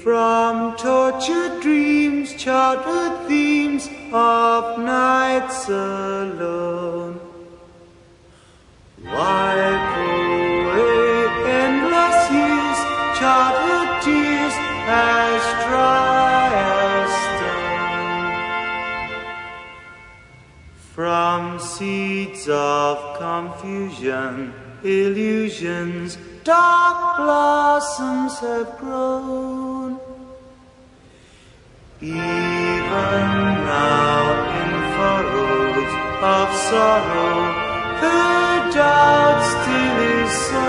From tortured dreams, chartered themes of nights alone. Wipe away endless years, chartered tears as dry as stone. From seeds of confusion, illusions, dark blossoms have grown. Even now in furrows of sorrow, the doubt still is sown.